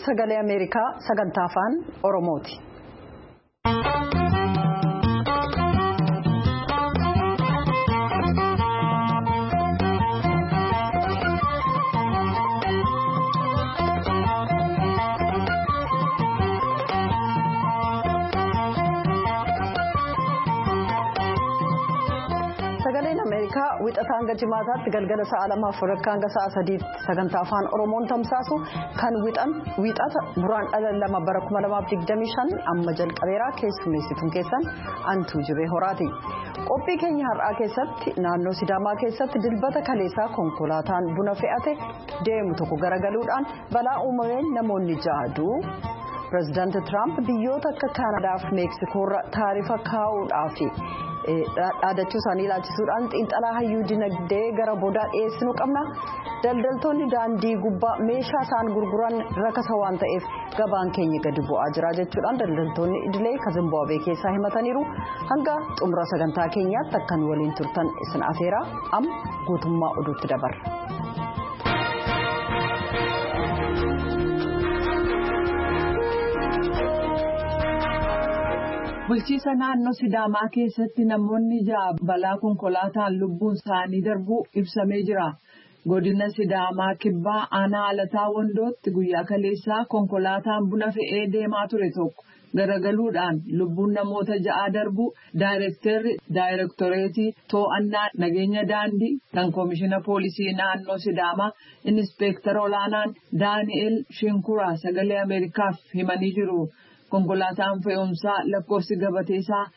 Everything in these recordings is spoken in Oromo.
Sagalee Ameerikaa sagantaa afaan Oromooti. Wixataa hanga jimaataatti galgala sa'a 2:00 hanga sa'a 3:00 sagantaa afaan Oromoon tamsaasu kan wixata buraan dhala 2 bara 2025 amma jalqabeera keessummeessituun keessan Antuu Jibee Horaati. Qophii keenya har'aa keessatti naannoo Sidaamaa keessatti dilbata kaleessaa konkolaataan buna fe'ate deemu tokko garagaluudhaan balaa uumameen namoonni 6 du'u. Pireezidaanti Tiraamp biyyoota akka Kaanadaa fi Meeksikoorra taarifa kaa'uudhaaf dhaadachuu isaanii ilaalchisuudhaan xiinxalaa hayyuu dinagdee gara boodaa dhiyeessinu qabna. Daldaltoonni daandii gubbaa meeshaa isaan gurguran rakasa waan ta'eef gabaan keenya gadi bu'aa jira jechuudhaan daldaltoonni idilee Zimbaabuwee keessaa himataniiru. Hanga xumura sagantaa keenyaatti akkan waliin turtan isin afeera. Amma guutummaa oduutti dabarra. Bulchiisa naannoo Sidaamaa keessatti namoonni 6 balaa konkolaataan lubbuun isaanii darbuu ibsamee jira. Godina Sidaamaa Kibbaa aanaa Alataa Wandootti guyyaa kaleessaa konkolaataan buna fe'ee deemaa ture tokko garagaluudhaan lubbuun namoota 6 darbuu daayirektoreetii to'annaa nageenya daandii kan koomishina poolisii naannoo Sidaamaa Inispeektar olaanaan Daani'el Shinkuraa sagalee Ameerikaaf himanii jiru. Konkolaataan fe'umsaa lakkoofsi gabateesaa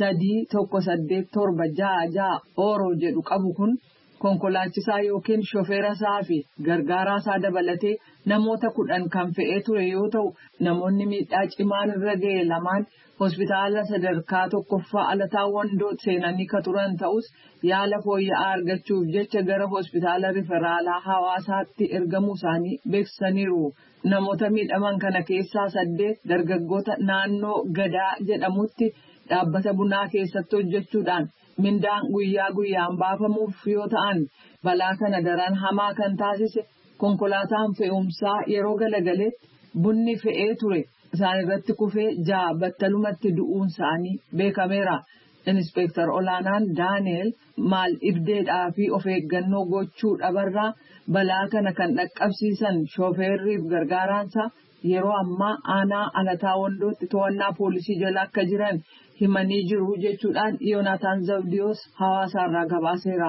318766 Ooroo jedhu qabu kun konkolaachisaa yookiin shofeera isaa fi gargaaraa isaa dabalatee namoota 10 kan fe'ee ture yoo ta'u namoonni miidhaa cimaan irra ga'e lamaan hospitaala sadarkaa tokkoffaa Alataa Wandoo seenanii ka turan ta'us yaala fooyya'aa argachuuf jecha gara hospitaala riferaalaa Hawaasaatti ergamuu isaanii beeksisaniiru. Namoota miidhaman kana keessaa 8 dargaggoota naannoo Gadaa jedhamutti dhaabbata bunaa keessatti hojjechuudhaan mindaan guyyaa guyyaan baafamuuf yoo ta'an balaa kana daran hamaa kan taasise konkolaataan fe'umsaa yeroo galagaleetti bunni fe'ee ture isaan irratti kufee 6 battalumatti du'uun isaanii beekameera. Inispeektar olaanaan Daani'el maal dhibdeedhaa fi of eeggannoo gochuu dhabarraa balaa kana kan dhaqqabsiisan shooferriif gargaaraansa yeroo ammaa aanaa Alataa Wandootti to'annaa poolisii jala akka jiran himanii jiru jechuudhaan Yoonataan Zabdiyoos Hawaasaarraa gabaaseera.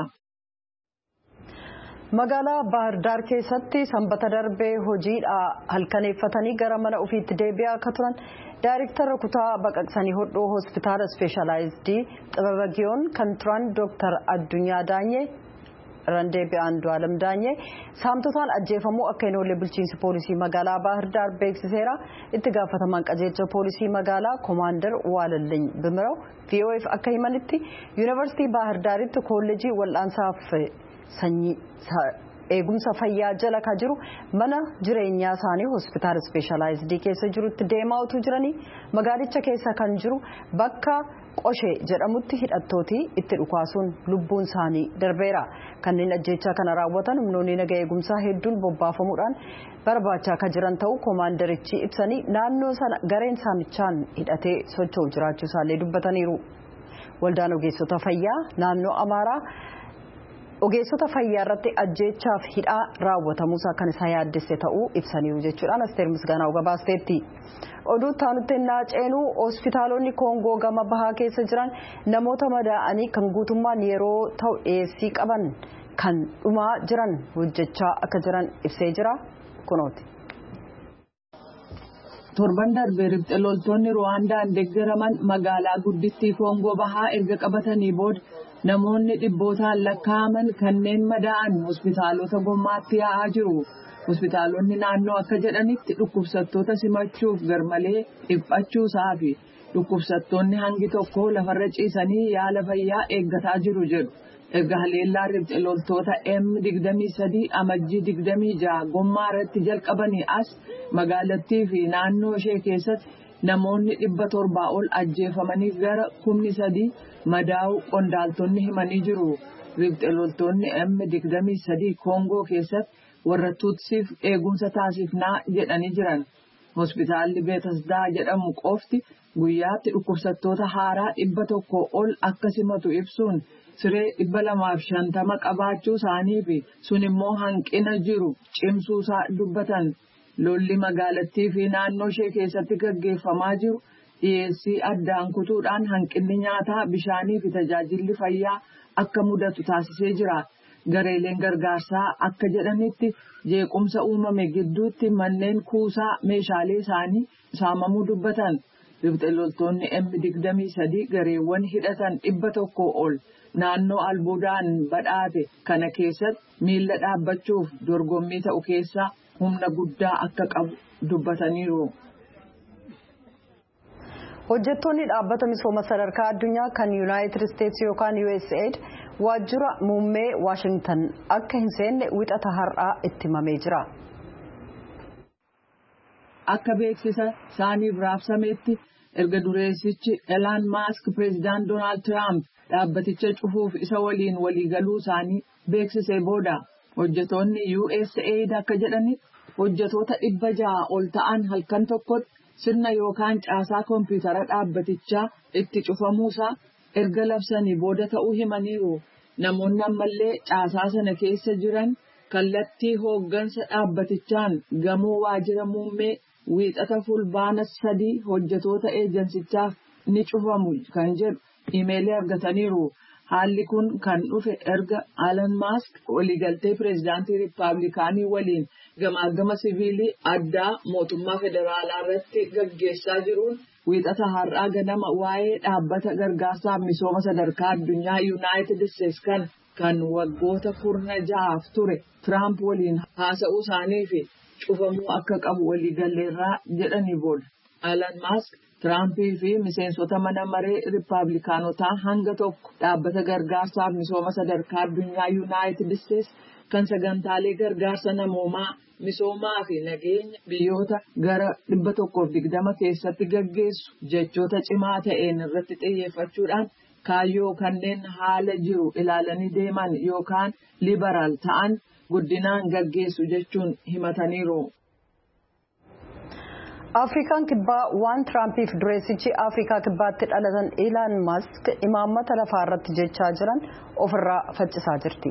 Magaalaa Baahir Daar keessatti sanbata darbee hojiidhaa halkaneeffatanii gara mana ofiitti deebi'aa akka turan Daayirektara kutaa baqaqsanii hodhoo hospitaala ispeeshalaayizidii Xibabagiyoon kan turan Dooktar Addunyaa Daanyee Randeebi'aa Andu'aalam Daanyee saamtotaan ajjeefamuu akka hin oolle bulchiinsi poolisii magaalaa Baahir Daar beeksiseera. Itti gaafatamaan qajeelcha poolisii magaalaa Koomaandar Waalalliin Bimiraw VOA'f akka himanitti yuunivarsiitii Baahir Daaritti kolleejii wal'aansaaf eegumsa fayyaa jala ka jiru mana jireenyaa isaanii hospitaala ispeeshalaayizidii keessa jirutti deemaa utuu jiranii magaalicha keessa kan jiru bakka Qoshee jedhamutti hidhattooti itti dhukaasuun lubbuun isaanii darbeera. Kanneen ajjeechaa kana raawwatan humnoonni nagaa eegumsaa hedduun bobbaafamuudhaan barbaachaa akka jiran ta'uu koomaandarichi ibsanii naannoo sana gareen saamichaan hidhatee socho'u jiraachuu isaallee dubbataniiru. Waldaan ogeessota fayyaa naannoo Amaaraa ogeessota fayyaa irratti ajjeechaaf hidhaa raawwatamuusaa kan isa yaaddesse ta'uu ibsaniiru jechuudhaan Asteer Misgaanaa gabaasteetti. Oduu taanutti naaceenuu hospitaalonni Koongoo gama bahaa keessa jiran namoota madaa'anii kan guutummaan yeroo ta'u dhiyeessii qaban kan dhumaa jiran hojjechaa akka jiran ibsee jira kunooti. Torban darbee riphxee loltoonni Ruwaandaan deeggaraman magaalaa guddittii Koongoo bahaa erga qabatanii booda namoonni dhibbootaan lakkaa'aman kanneen madaa'an hospitaalota gommaatti yaa'aa jiru. Hospitaalonni naannoo akka jedhanitti dhukkubsattoota simachuuf garmalee dhiphachuusaa fi dhukkubsattoonni hangi tokko lafarra ciisanii yaala fayyaa eeggataa jiru jedhu. Erga haleellaa riphxee loltoota M23 amajjii 26 gommaa irratti jalqabanii as magaalattii fi naannoo ishee keessatti namoonni 700 ol ajjeefamanii gara 3,000 madaa'uu qondaaltonni himanii jiru. Riphxee loltoonni M23 Koongoo keessatti warra Tuutsiif eegumsa taasifnaa jedhanii jiran. Hospitaalli Beetasdaa jedhamu qofti guyyaatti dhukkubsattoota haaraa 100 ol akka simatu ibsuun siree 250 qabaachuu isaanii fi sun immoo hanqina jiru cimsuusaa dubbatan. Lolli magaalattii fi naannoo ishee keessatti gaggeeffamaa jiru dhiyeessii addaan kutuudhaan hanqinni nyaataa, bishaanii fi tajaajilli fayyaa akka mudatu taasisee jira. Gareeleen gargaarsaa akka jedhanitti jeequmsa uumame gidduutti manneen kuusaa meeshaalee isaanii saamamuu dubbatan. Riphxee loltoonni M23 gareewwan hidhatan 100 ol naannoo albuudaan badhaate kana keessatti miila dhaabbachuuf dorgommii ta'u keessaa humna guddaa akka qabu dubbataniiru. Hojjettoonni dhaabbata misooma sadarkaa addunyaa kan Yuunaayitid Isteetsi yookaan USAID waajjira muummee Waashingtan akka hin seenne wixata har'aa itti himamee jira. Akka beeksisa isaaniif raabsametti erga dureessichi Elon Musk pireezidaant Doonaald Tiraamp dhaabbaticha cufuuf isa waliin waliigaluu isaanii beeksisee booda hojjettoonni USAID akka jedhanitti hojjettoota 600 ol ta'an halkan tokkotti sirna yookaan caasaa kompiitara dhaabbatichaa itti cufamuusaa erga labsanii booda ta'uu himaniiru. Namoonni ammallee caasaa sana keessa jiran kallattii hooggansa dhaabbatichaan gamoo waajjira muummee wiixata fulbaana 3 hojjettoota eejansichaaf ni cufamu kan jedhu iimeelii argataniiru. Haalli kun kan dhufe erga Elon Musk waliigaltee pireezidaantii Riippaabilikaanii waliin gamaagama siviilii addaa mootummaa federaalaa irratti gaggeessaa jiruun wiixata har'aa ganama waa'ee dhaabbata gargaarsaaf misooma sadarkaa addunyaa Yuunaayitid Isteetsi kan waggoota 16 ture Tiraamp waliin haasa'uu isaanii fi cufamuu akka qabu waliigalleerraa jedhanii booda. Elon Musk Tiraampii fi miseensota mana maree Riippaabilikaanotaa hanga tokko dhaabbata gargaarsaaf misooma sadarkaa addunyaa Yuunaayitid Isteetsi kan sagantaalee gargaarsa namoomaa, misoomaa fi nageenya biyyoota gara 120 keessatti gaggeessu jechoota cimaa ta'een irratti xiyyeeffachuudhaan kaayyoo kanneen haala jiru ilaalanii deeman yookaan liberaal ta'an guddinaan gaggeessu jechuun himataniiru. Afrikaan kibbaa waan Tiraampiif dureessichi Afrikaa kibbaatti dhalatan Elon Musk imaammata lafaa irratti jechaa jiran ofirraa faccisaa jirti.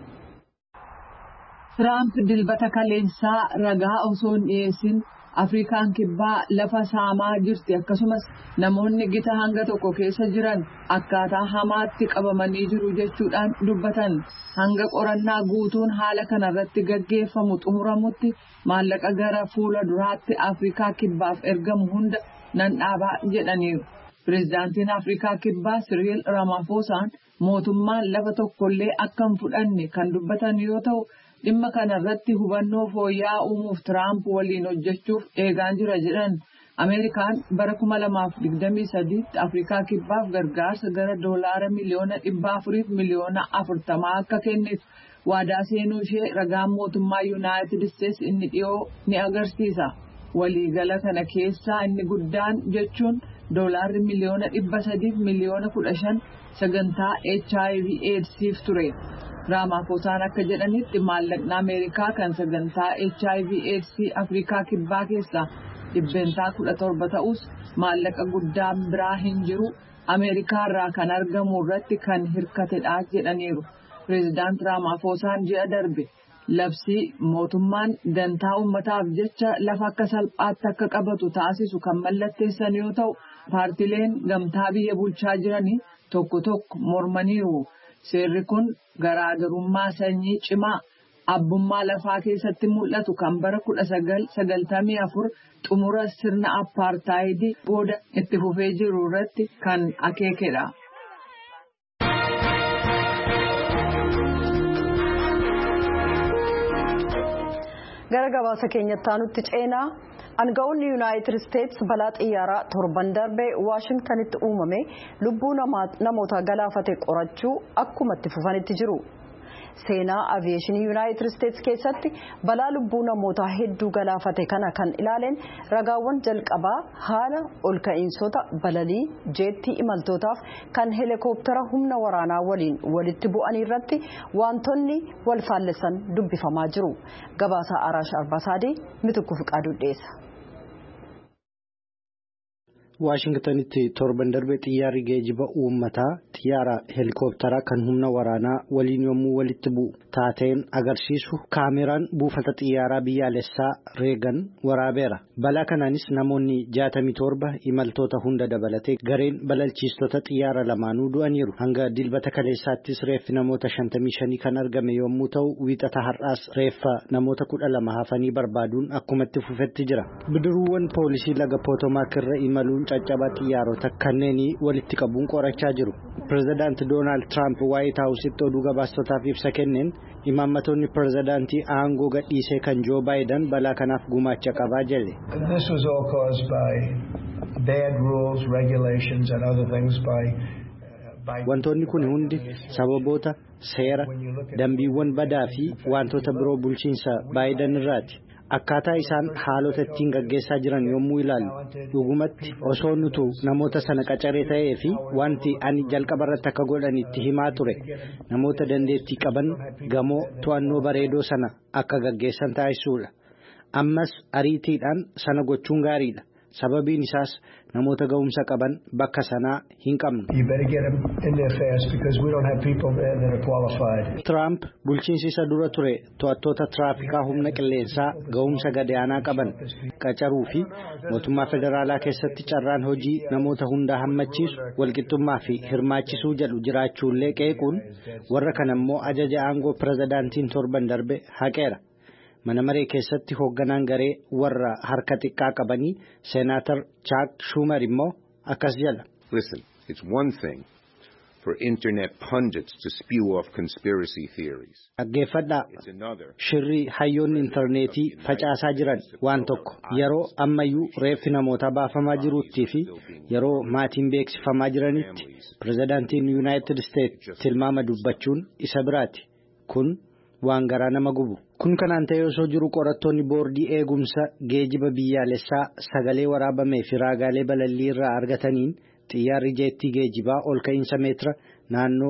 Tiraamp dilbata kaleessaa ragaa osoo hin dhiyeessin Afrikaan kibbaa lafa saamaa jirti akkasumas namoonni gita hanga tokko keessa jiran akkaataa hamaatti qabamanii jiru jechuudhaan dubbatan. Hanga qorannaa guutuun haala kanarratti gaggeeffamu xumuramutti maallaqa gara fuula duraatti Afrikaa kibbaaf ergamu hunda nan dhaabaa jedhaniiru. Pireezidaantiin Afrikaa kibbaa Siriil Ramafoosaan mootummaan lafa tokkollee akka hin fudhanne kan dubbatan yoo ta'u, dhimma kanarratti hubannoo fooyya'aa uumuuf Tiraamp waliin hojjechuuf eegaan jira jedhan. Ameerikaan bara 2023 Afrikaa kibbaaf gargaarsa gara doolaara miliyoona 400 fi miliyoona 40 akka kennitu waadaa seenuu ishee ragaan mootummaa Yuunaayitid Isteetsi inni dhiyoo ni agarsiisa. Waliigala kana keessaa inni guddaan jechuun doolaarri miliyoona 300 fi miliyoona 15 sagantaa HIV/AIDSiif ture. Raamafoosaan akka jedhanitti maallaqni Ameerikaa kan sagantaa HIV/AIDS Afrikaa kibbaa keessaa dhibbentaa 17 ta'us maallaqa guddaan biraa hin jiru Ameerikaa irraa kan argamu irratti kan hirkatedha jedhaniiru. Pireezidaant Raamafoosaan ji'a darbe labsii mootummaan dantaa uummataaf jecha lafa akka salphaatti akka qabatu taasisu kan mallatteessan yoo ta'u, paartileen gamtaa biyya bulchaa jiranii tokko tokko mormaniiru. Seerri kun garaagarummaa sanyii cimaa abbummaa lafaa keessatti mul'atu kan bara 1994 xumura sirna apartaayidii booda itti fufee jiru irratti kan akeekedha. Gara gabaasa keenyatti aanutti ceenaa Aanga'oonni Yuunaayitid Isteetsi balaa xiyyaaraa torban darbee Waashingtanitti uumame lubbuu namoota galaafate qorachuu akkuma itti fufanitti jiru. Seenaa aviyeeshinii Yuunaayitid Isteetsi keessatti balaa lubbuu namoota hedduu galaafate kana kan ilaaleen ragaawwan jalqabaa haala ol ka'iinsota balalii jeettii imaltootaaf kan heelikooptara humna waraanaa waliin walitti bu'anii irratti wantoonni wal faallessan dubbifamaa jiru. Gabaasa Araash Arbaasaadii Mitukku Fiqaaduu dhiyeessa. Waashingtanitti torban darbe xiyyaarri geejjiba uummataa xiyyaara heelikooptara kan humna waraanaa waliin yommuu walitti bu'u taateen agarsiisu kaameraan buufata xiyyaaraa biyyaalessaa Reegan waraabeera. Balaa kanaanis namoonni 67 imaltoota hunda dabalatee gareen balalchiistota xiyyaara lamaanuu du'aniiru. Hanga dilbata kaleessaattis reeffi namoota 55 kan argame yommuu ta'u wiixata har'aas reeffa namoota 12 hafanii barbaaduun akkumatti fufetti jira. Bidiruuwwan poolisii laga Pootomaak irra imaluun caccaba xiyyaarota kanneen walitti qabuun qorachaa jiru. Pireezidaanti Doonaald Tiraamp Waayit Haawusitti oduu gabaastotaaf ibsa kenneen imaammatoonni pireezidaantii aangoo gadhiisee kan Joo Baayiden balaa kanaaf gumaacha qabaa jedhe. This was all caused by bad rules, regulations and other things by Wantoonni kun hundi sababoota seera, dambiiwwan badaa fi wantoota biroo bulchiinsa Baayiden irraati. Akkaataa isaan haalota ittiin gaggeessaa jiran yommuu ilaallu dhugumatti osoo nutu namoota sana qacaree ta'ee fi wanti ani jalqaba irratti akka godhan itti himaa ture namoota dandeettii qaban gamoo to'annoo bareedoo sana akka gaggeessan taasisuudha. Ammas ariitiidhaan sana gochuun gaariidha. Sababiin isaas namoota ga'umsa qaban bakka sanaa hin qabnu. Trump bulchiinsi isa dura ture to'attoota tiraafikaa humna qilleensaa ga'umsa gadaanaa qaban qacaruu fi mootummaa federaalaa keessatti carraan hojii namoota hundaa hammachiisu walqixxummaa fi hirmaachisuu jedhu jiraachuullee qeequun warra kana immoo ajaja aangoo pireezidaantiin torban darbe haqeera. Mana maree keessatti hoogganaan garee warra harka xiqqaa qabanii Senator Chuck Schumer immoo akkas jedha. Listen, it's one thing for internet pundits to spew off conspiracy theories. Dhaggeeffadhaa shirrii hayyoonni intarneetii facaasaa jiran waan tokko yeroo ammayyuu reeffi namoota baafamaa jiruutti fi yeroo maatiin beeksifamaa jiranitti pireezidaantiin United States tilmaama dubbachuun isa biraati. Kun waan garaa nama gubu. Kun kanaan ta'ee osoo jiru qorattoonni boordii eegumsa geejiba biyyaalessaa sagalee waraabamee fi raagaalee balallii irraa argataniin xiyyaarri jeettii geejibaa ol ka'iinsa meetira naannoo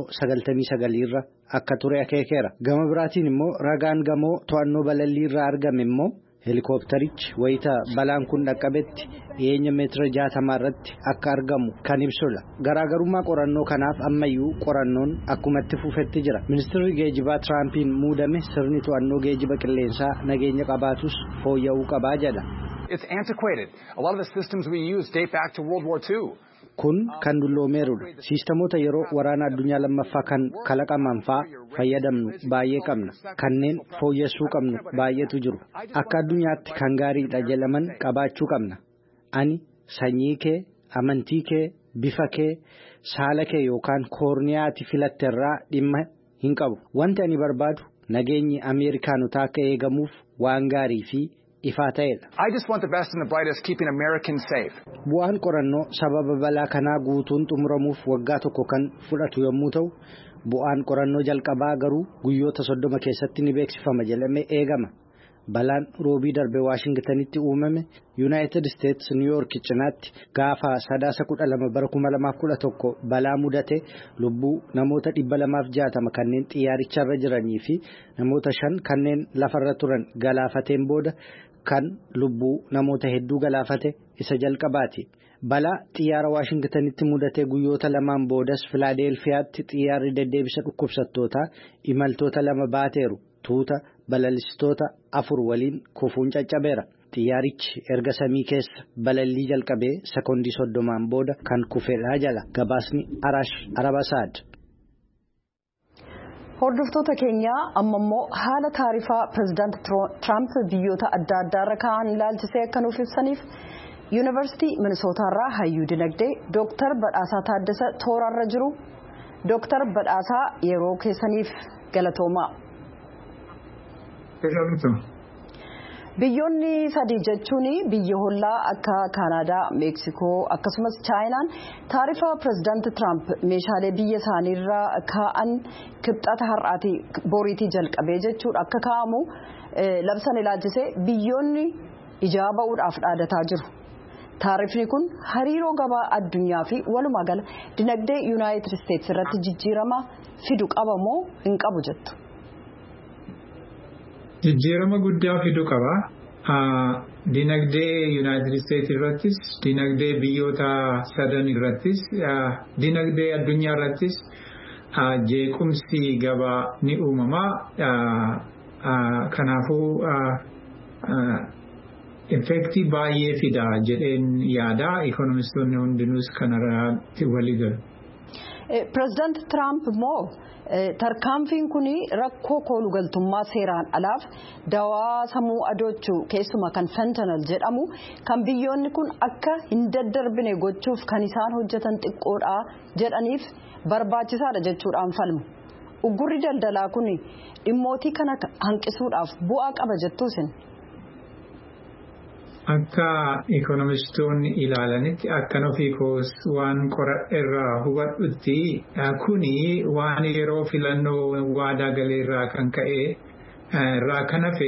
99 irra akka ture akeekeera. Gama biraatiin immoo ragaan gamoo to'annoo balallii irraa argame immoo heelikooptarichi wayita balaan kun dhaqqabetti dhiyeenya meetira 60 irratti akka argamu kan ibsudha. Garaagarummaa qorannoo kanaaf ammayyuu qorannoon akkumatti fufetti jira. Ministeerri geejibaa Tiraampiin muudame sirni to'annoo geejiba qilleensaa nageenya qabaatus fooyya'uu qabaa jedha. It's antiquated. A lot of the systems we use date back to World War II. Kun kan dulloomeerudha. Siistamoota yeroo waraana addunyaa lammaffaa kan kalaqaman fa'aa fayyadamnu baay'ee qabna. Kanneen fooyyessuu qabnu baay'eetu jiru. Akka addunyaatti kan gaariidha jedhaman qabaachuu qabna. Ani sanyii kee, amantii kee, bifa kee, saala kee yookaan koorniyaati filatteerraa dhimma hin qabu. Wanti ani barbaadu nageenyi Ameerikaanotaa akka eegamuuf waan gaarii fi ifaa ta'edha. I just want the best and the brightest keeping Americans safe. Bu'aan qorannoo sababa balaa kanaa guutuun xumuramuuf waggaa tokko kan fudhatu yommuu ta'u, bu'aan qorannoo jalqabaa garuu guyyoota 30 keessatti ni beeksifama jedhamee eegama. Balaan roobii darbe Waashingtanitti uumame United States New York cinaatti gaafa 12/2011 balaa mudate lubbuu namoota 260 kanneen xiyyaaricharra jiranii fi namoota 5 kanneen lafarra turan galaafateen booda kan lubbuu namoota hedduu galaafate isa jalqabaati. Balaa xiyyaara Waashingtanitti mudate guyyoota lamaan boodas Filaadelfiyaatti xiyyaarri deddeebisa dhukkubsattootaa imaltoota 2 baateeru. Tuuta balalistoota 4 waliin kufuun caccabeera. Xiyyaarichi erga samii keessa balallii jalqabee sekoondii 30 booda kan kufedha jala. Gabaasni Arash Arabasaad. Hordoftoota keenya amma immoo haala taarifaa pireezidaanti Tiraamp biyyoota adda addaarra kaa'an ilaalchisee akka nuuf ibsaniif Yuunivarsiitii Minisootaarraa hayyuu dinagdee Dooktar Badhaasaa Taaddasa toorarra jiru. Dooktar Badhaasaa yeroo keessaniif galatoomaa. Biyyoonni sadii jechuun biyya hollaa akka Kaanaadaa, Meeksikoo akkasumas Chaayinaan taarifa pireezidaanti Tiraamp meeshaalee biyya isaaniirraa kaa'an kibxata har'aatii boriitii jalqabee jechuudha akka kaa'amu labsan ilaalchisee biyyoonni ijaa ba'uudhaaf dhaadataa jiru. Taarifni kun hariiroo gabaa addunyaa fi walumaa gala dinagdee Yuunaayitid Isteetsi irratti jijjiirama fidu qaba moo hin qabu jettu? Jijjiirama guddaa fiduu qaba. dinagdee United States irrattis, dinagdee biyyoota sadan irrattis, dinagdee addunyaa irrattis jeequmsi gabaa ni uumama. Kanaafuu effektii baay'ee fida jedheen yaada. Ekonomistoonni hundinuus kanarratti walii galu. President Trump immoo tarkaanfiin kun rakkoo koolugaltummaa seeraan alaaf dawaa sammuu adoochuu keessumaa kan fentanyl jedhamu kan biyyoonni kun akka hin daddarbine gochuuf kan isaan hojjetan xiqqoodha jedhaniif barbaachisaadha jechuudhaan falmu. Uggurri daldalaa kun dhimmootii kana hanqisuudhaaf bu'aa qaba jettuusin. Akka ekonomistoonni ilaalanitti akkan ofii koos waan qoradheerraa hubadhutti kuni waan yeroo filannoo waadaa galeerraa kan ka'e irraa kan hafe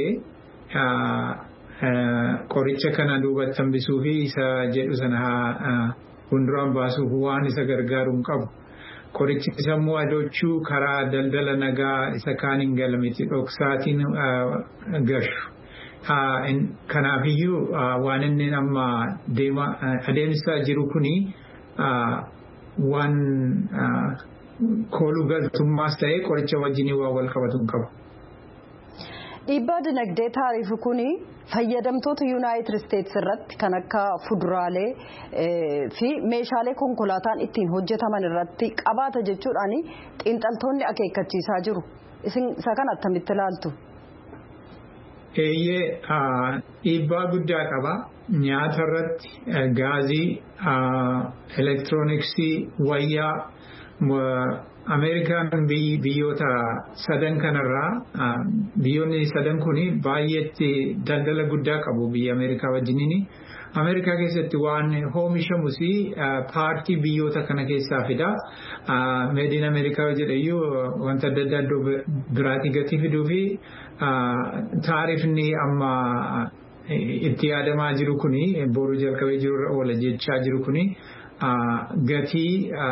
qoricha kana duubatti hambisuu fi isa jedhu sana hunduraan baasuuf waan isa gargaaruun qabu. Qorichi sammuu adoochuu karaa daldala nagaa isa kaan hin galamiti dhoksaatiin gashu. Kanaafiyyuu waan inni amma adeemsisaa jiru kuni waan kooluu galtummaas ta'ee qoricha wajjin waan wal qabatu hin qabu. Dhiibbaa dinagdee taariifii kuni fayyadamtoota Yuunaayitid Isteetsi irratti kan akka fuduraalee fi meeshaalee konkolaataan ittiin hojjetaman irratti qabaata jechuudhaan xiinxaltoonni akeekkachiisaa jiru. Isin isa kana attamitti ilaaltu? Dhiibbaa guddaa qaba. Nyaata irratti, gaazii, elektirooniksii, wayyaa. Ameerikaan biyyoota sadan kanarraa biyyoonni sadan kuni baay'eetti daldala guddaa qabu biyya Ameerikaa wajjiniini. Ameerikaa keessatti waan oomishamus paartii biyyoota kana keessaa fida. Meediin Ameerikaa jedhayyuu wanta adda addaa iddoo biraatii gatii fiduu fi taarifni amma itti yaadamaa jiru kuni boru jalqabee jirurra oola jechaa jiru kuni gatii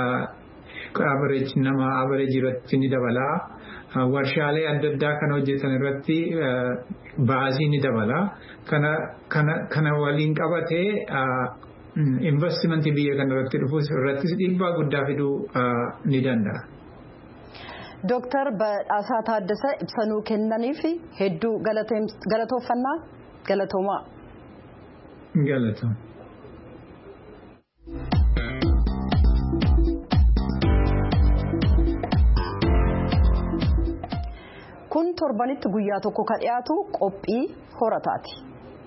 nama average irratti ni dabala. Warshaalee adda addaa kan hojjetan irratti baasii ni dabala. Kana waliin qabatee investimentii biyya kana irratti dhufuus irrattis dhiibbaa guddaa fiduu ni danda'a. Dooktar Badhaasaa Taaddasaa ibsanuu kennaniif hedduu galatoofannaa galatoomaa. Galatooma. Kun torbanitti guyyaa tokko ka dhiyaatu qophii horataati.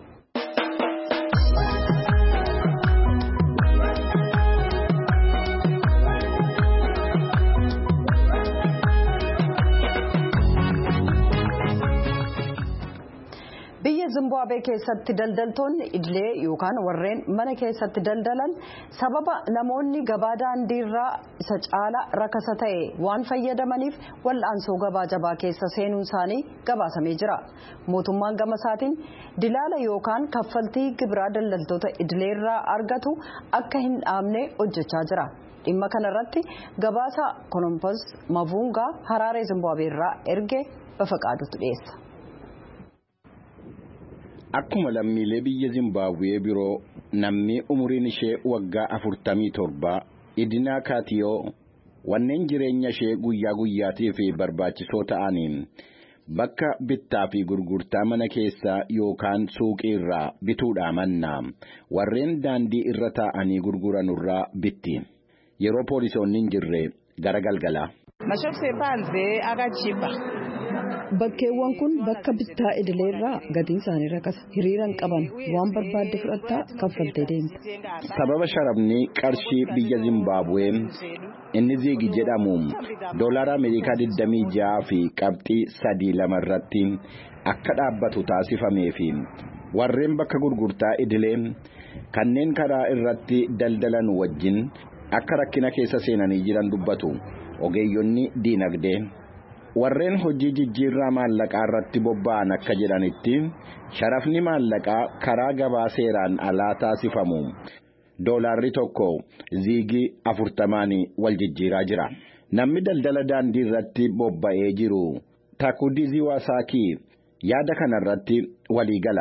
Biyya Zimbabwee keessatti daldaltoonni idilee yookaan warreen mana keessatti daldalan sababa namoonni gabaa daandiirraa isa caala rakasa ta'e waan fayyadamaniif wal'aansoo gabaa jabaa keessa seenuun isaanii gabaasamee jira. Mootummaan gama isaatiin dilaala yookaan kaffaltii gibiraa daldaltoota idileerraa argatu akka hin dhaabne hojjechaa jira. Dhimma kanarratti gabaasa Kolompos Mavungaa Haraaree Zimbabweerraa erge Bafaqaadutu dhiyeessa. Akkuma lammiilee biyya Zimbabwee biroo namni umuriin ishee waggaa 47 Idinaa Kaatiyoo wanneen jireenya ishee guyyaa guyyaatiif barbaachisoo ta'aniin bakka bittaa fi gurgurtaa mana keessaa yookaan suuqii irraa bituudhaa mannaa warreen daandii irra taa'anii gurguranurraa bitti. Yeroo poolisoonni hin jirre gara galgalaa. Bakkeewwan kun bakka bittaa idileerraa gatiin isaanii rakasa. Hiriiraan qaban waan barbaadde fudhattaa kaffaltee deemta. Sababa sharafni qarshii biyya Zimbabwee inni ziigi jedhamu doolaara Ameerikaa 26 fi qabxii 32 irratti akka dhaabbatu taasifameefi warreen bakka gurgurtaa idilee kanneen karaa irratti daldalan wajjin akka rakkina keessa seenanii jiran dubbatu ogeeyyonni diinagdee. Warreen hojii jijjiirraa maallaqaa irratti bobba'an akka jedhanitti sharafni maallaqaa karaa gabaa seeraan alaa taasifamu doolaarri tokko ziigii 40 wal jijjiiraa jira. Namni daldala daandii irratti bobba'ee jiru Takudizi Wasaaki yaada kanarratti walii gala.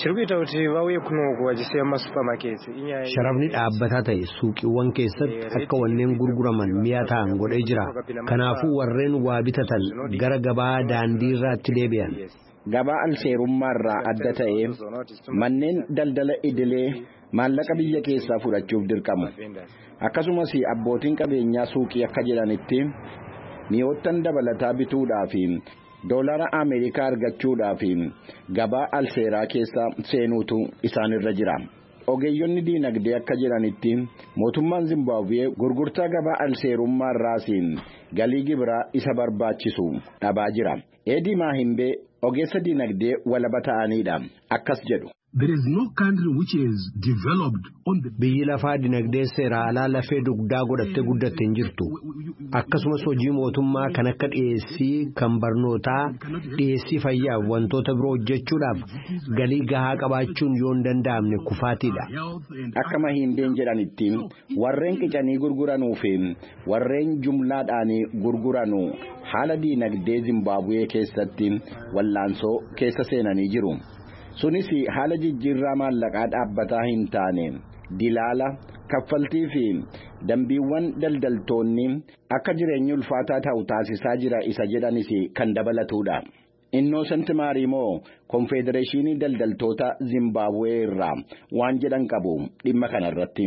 Sharafni dhaabbataa ta'e suuqiiwwan keessatti akka wanneen gurguraman mi'a ta'an godhee jira. Kanaafuu warreen waa bitatan gara gabaa daandii irraatti deebi'an. Gabaa alseerummaarraa adda ta'e manneen daldala idilee maallaqa biyya keessaa fudhachuuf dirqamu. Akkasumas abbootiin qabeenyaa suuqii akka jedhanitti mi'oottan dabalataa bituudhaaf Doolara Ameerikaa argachuudhaaf gabaa alseeraa keessa seenuutu isaanirra jira. Ogeeyyonni diinagdee akka jedhanitti mootummaan Zimbabwee gurgurtaa gabaa alseerummaarraas galii gibiraa isa barbaachisu dhabaa jira. Eedii Maahimbee ogeessa diinagdee walaba ta'aniidha. Akkas jedhu. There is no country which is developed on the biyyi lafaa dinagdee seera alaa lafee dugdaa godhattee guddatte hin jirtu. Akkasumas hojii mootummaa kan akka dhiyeessii kan barnootaa dhiyeessii fayyaa wantoota biroo hojjechuudhaaf galii gahaa qabaachuun yoo hin danda'amne kufaatiidha. Akka Mahimbeen jedhanitti warreen qicanii gurguranuu fi warreen jumlaadhaan gurguranuu haala diinagdee Zimbabwee keessatti wallaansoo keessa seenanii jiru. Sunis haala jijjiirraa maallaqaa dhaabbataa hin taane dilaala kaffaltii fi dambiiwwan daldaltoonni akka jireenyi ulfaataa ta'u taasisaa jira isa jedhanis kan dabalatudha. Innocent Marimoo Konfedereeshinii Daldaltoota Zimbabwee irraa waan jedhan qabu dhimma kanarratti.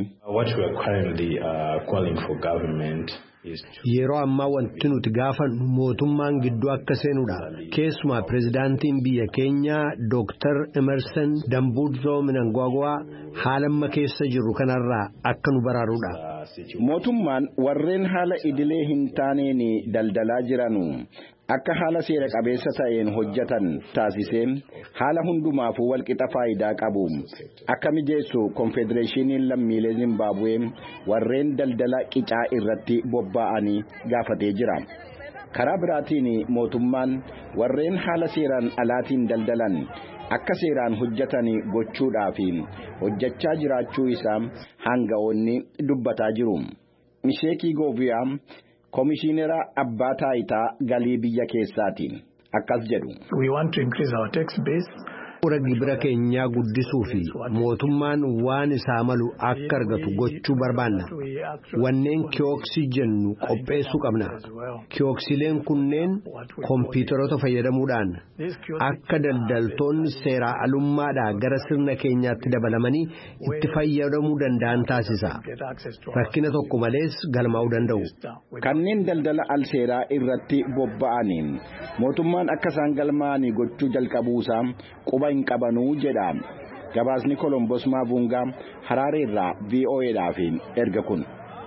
Yeroo ammaa wanti nuti gaafannu mootummaan gidduu akka seenudha. Keessumaa pirezidaantiin biyya keenyaa Dr. Emerson Dambudzo Mnangagwa haala amma keessa jirru kanarraa akka nu baraarudha. Mootummaan warreen haala idilee hin taaneen daldalaa jiranu akka haala seera qabeessa ta'een hojjetan taasisee haala hundumaafuu walqixa faayidaa qabu akka mijeessu Konfedereeshiniin lammiilee Zimbabwee warreen daldala qicaa irratti bobba'anii gaafatee jira. Karaa biraatiin mootummaan warreen haala seeraan alaatiin daldalan akka seeraan hojjetan gochuudhaaf hojjechaa jiraachuu isaa hanga'oonni dubbataa jiru. Misheekii Gooviyaa Komishinera Abbaa Taayitaa Galii Biyya Keessaatiin akkas jedhu. We want to increase our tax base. Bu'uura gibira keenyaa guddisuu fi mootummaan waan isaa malu akka argatu gochuu barbaanna. Wanneen kiyooksii jennu qopheessuu qabna. Kiyooksileen kunneen kompiitaroota fayyadamuudhaan akka daldaltoonni seeraa alummaadhaa gara sirna keenyaatti dabalamanii itti fayyadamuu danda'an taasisa. Rakkina tokko malees galmaa'uu danda'u. Kanneen daldala alseeraa irratti bobba'aniin mootummaan akka isaan galmaa'anii gochuu jalqabuusaa quba hin qabanuu jedha. Gabaasni Kolombos Maavungaa Haraaree irraa VOA'dhaaf erga kun.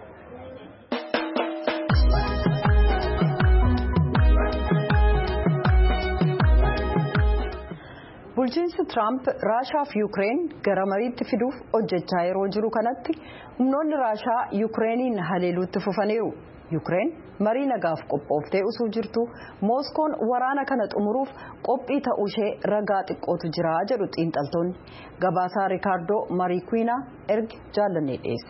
Bulchiinsi Tiraamp Raashaa fi Yuukireen gara mariitti fiduuf hojjechaa yeroo jiru kanatti humnoonni Raashaa Yuukireeniin haleeluutti fufaniiru. Yuukireen marii nagaaf qophooftee osoo jirtu Mooskoon waraana kana xumuruuf qophii ta'uu ishee ragaa xiqqootu jira jedhu xiinxaltoonni. Gabaasaa Riikaardoo Mariikwiinaa ergi jaallannee dhiyeessa.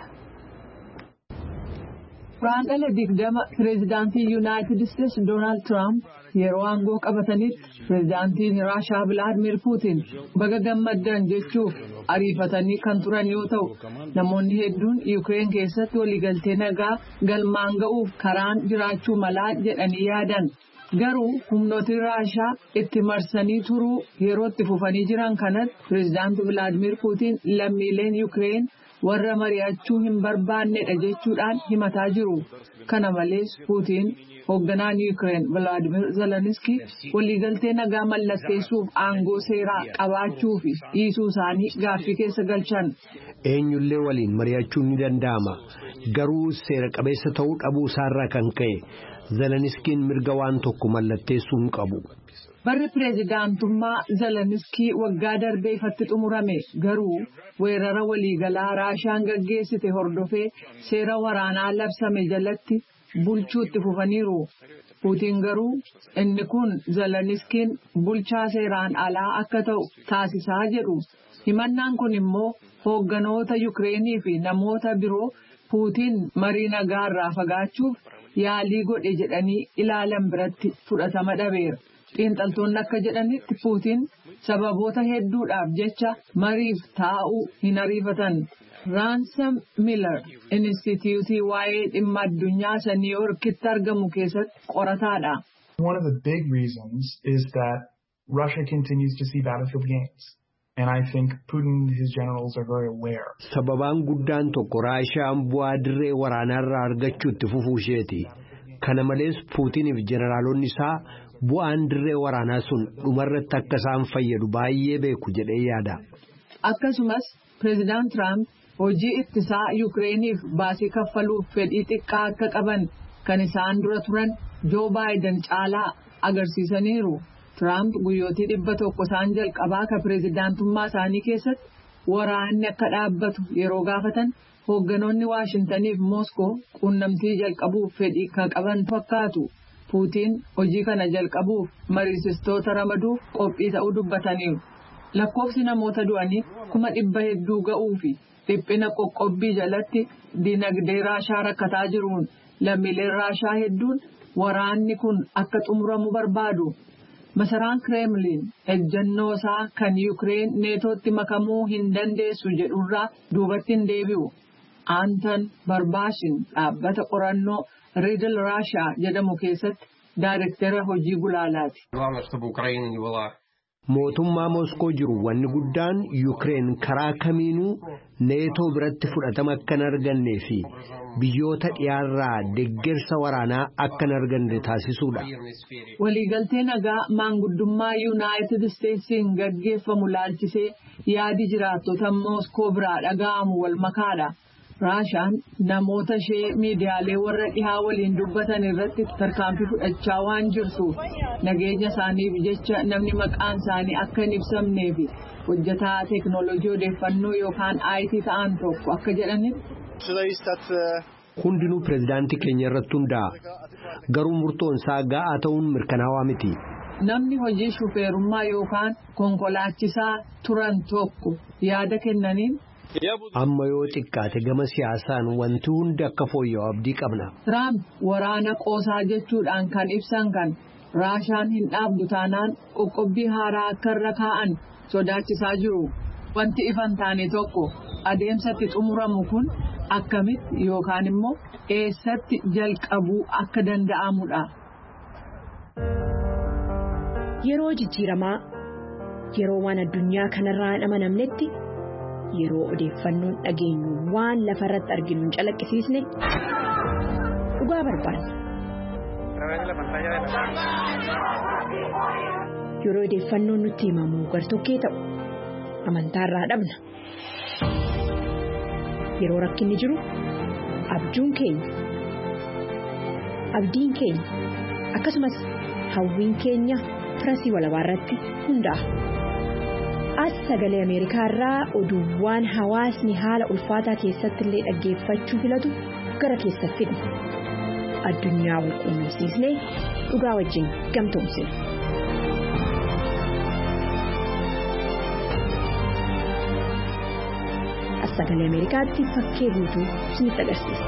Firaandala 20 pireezidaantii Yuunaayitid Isteetsi Doonaald Tiraamp yeroo aangoo qabatanitti pireezidaantiin Raashaa Vilaadimir Puutiin baga gammaddan jechuuf ariifatanii kan turan yoo ta'u namoonni hedduun Yuukireen keessatti waliigaltee nagaa galmaan ga'uuf karaan jiraachuu malaa jedhanii yaadan. Garuu humnooti Raashaa itti marsanii turuu yeroo itti fufanii jiran kanatti pireezidaantii Vilaadimir Puutiin lammiileen Yuukireen warra mari'achuu hin barbaannedha jechuudhaan himataa jiru. Kana malees Puutiin hoogganaan Yuukireen Volodymyr Zelensky waliigaltee nagaa mallatteessuuf aangoo seeraa qabaachuu fi dhiisuu isaanii gaaffii keessa galchan. Eenyullee waliin mari'achuun ni danda'ama. Garuu seera qabeessa ta'uu dhabuu isaarraa kan ka'e Zelenskiin mirga waan tokko mallatteessuu hin qabu. Barri pireezidaantummaa Zeleniskii waggaa darbee ifatti xumurame garuu weerara waliigalaa Raashaan gaggeessite hordofee seera waraanaa labsame jalatti bulchuutti fufaniiru. Puutiin garuu inni kun Zeleniskiin bulchaa seeraan alaa akka ta'u taasisaa jedhu. Himannaan kun immoo hoogganoota Yuukireenii fi namoota biroo Puutiin marii nagaarraa fagaachuuf yaalii godhe jedhanii ilaalan biratti fudhatama dhabeera. xiinxaltoonni akka jedhanitti Puutiin sababoota hedduudhaaf jecha mariif taa'uu hin ariifatan. Ransom Miller Instituutii waa'ee dhimma addunyaa isa New Yorkitti argamu keessatti qorataadha. One of the big reasons is that Russia continues to see battlefield gains. And I think Putin and his generals are very aware. Sababaan guddaan tokko Raashiyaan bu'aa dirree waraanaarraa argachuutti fufuu isheeti. Kana malees Puutiniif jeneraalonni isaa bu'aan dirree waraanaa sun dhumarratti akka isaan fayyadu baay'ee beeku jedhee yaada. Akkasumas Pireezidaant Tiraamp hojii ittisaa Yukireeniif baasii kaffaluuf fedhii xiqqaa akka qaban kan isaan dura turan Joo Baayiden caalaa agarsiisaniiru. Tiraamp guyyootii 100 isaan jalqabaa ka pireezidaantummaa isaanii keessatti waraanni akka dhaabbatu yeroo gaafatan hoogganoonni Waashintaniif Mooskoo quunnamtii jalqabuuf fedhii kan qaban fakkaatu. Puutiin hojii kana jalqabuuf mariisistoota ramaduuf qophii ta'uu dubbataniiru. Lakkoofsi namoota du'anii 100,000 ga'uu fi dhiphina qoqqobbii jalatti dinagdee Raashaa rakkataa jiruun lammiileen Raashaa hedduun waraanni kun akka xumuramu barbaadu. Masaraan Kremlin ejjennoo isaa kan Yukireen neetootti makamuu hin dandeessu jedhurraa duubatti hin deebi'u. Anton Barbaashin dhaabbata qorannoo Riddle Russia jedhamu keessatti daayirektara hojii gulaalaati. Mootummaa Mooskoo jiru wanni guddaan Yukireen karaa kamiinuu neetoo biratti fudhatama akka hin argannee fi biyyoota dhiyaarraa deeggarsa waraanaa akka hin arganne taasisuudha. Waliigaltee nagaa maanguddummaa Yuunaayitid Isteetsiin gaggeeffamu laalchisee yaadi jiraattota Mooskoo biraa dhaga'amu wal makaadha. Raashaan namoota ishee miidiyaalee warra dhihaa waliin dubbatan irratti tarkaanfii fudhachaa waan jirtuuf nageenya isaaniif jecha namni maqaan isaanii akka hin ibsamnee fi hojjetaa teeknooloojii odeeffannoo yookaan IT ta'an tokko akka jedhanitti. Hundinuu pireezidaantii keenya irratti hundaa'a. Garuu murtoon isaa ga'aa ta'uun mirkanaawaa miti. Namni hojii shufeerummaa yookaan konkolaachisaa turan tokko yaada kennaniin. Amma yoo xiqqaate gama siyaasaan wanti hundi akka fooyya'u abdii qabna. Tiraamp waraana qoosaa jechuudhaan kan ibsan kan Raashaan hin dhaabdu taanaan qoqqobbii haaraa akka irra kaa'an sodaachisaa jiru. Wanti ifan taane tokko adeemsatti xumuramu kun akkamitti yookaan immoo eessatti jalqabuu akka danda'amudha. Yeroo jijjiiramaa yeroo waan addunyaa kanarraa hin amanamnetti. Yeroo odeeffannoon dhageenyu waan lafarratti arginu hin calaqqisiisne dhugaa barbaanna. Yeroo odeeffannoon nutti himamu gartokkee ta'u amantaarraa dhabna. Yeroo rakkinni jiru abjuun keenya akkasumas hawwiin keenya firasii walabaarratti hundaa'a. As sagalee Ameerikaa irraa oduuwwan hawaasni haala ulfaataa keessatti illee dhaggeeffachuu filatu gara keessatti fidna. Addunyaa wal quunnamsiisnee dhugaa wajjin gamtoomsina. As sagalee Ameerikaatti fakkee guutuu isinitti agarsiisa.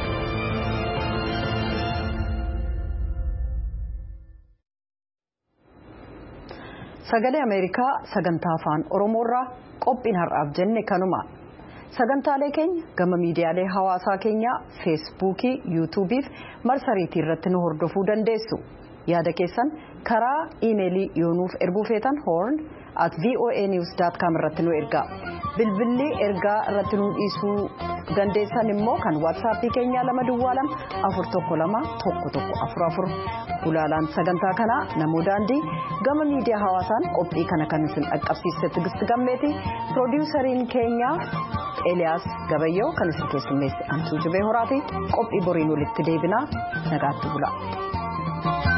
Sagalee Ameerikaa sagantaa afaan Oromoorraa qophiin har'aaf jenne kanuma. Sagantaalee keenya gama miidiyaalee hawaasaa keenyaa feesbuukii, yuutuubii fi marsariitii irratti nu hordofuu dandeessu. Yaada keessan karaa iimeelii yoonuuf erguu feetan horn@voanews.com irratti nu ergaa. Bilbilli ergaa irratti nu dhiisuu dandeessan immoo kan waatsaappii keenyaa 212-412-1144. Gulaalaan sagantaa kanaa Namoo Daandii gama miidiyaa hawaasaan qophii kana kan isin dhaqqabsiiste Tigist Gammeeti. Piroodyuusariin keenyaa Eliyaas Gabayyoo kan isin keessummeesse Antuu Jibee Horaati. Qophii boriin walitti deebinaa nagaatti bula.